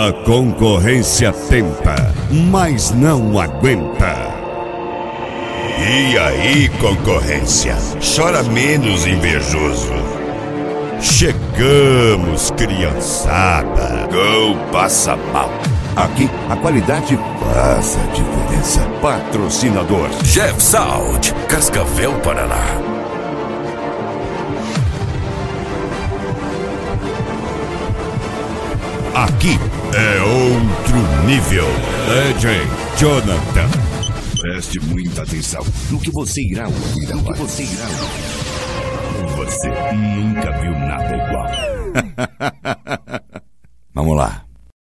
A concorrência tenta, mas não aguenta. E aí, concorrência? Chora menos, invejoso. Chegamos, criançada. Gol passa mal. Aqui, a qualidade faz a diferença. Patrocinador Jeff Salt, Cascavel, Paraná. Aqui é outro nível. DJ Jonathan. Preste muita atenção no que você irá ouvir agora. Você nunca viu nada igual.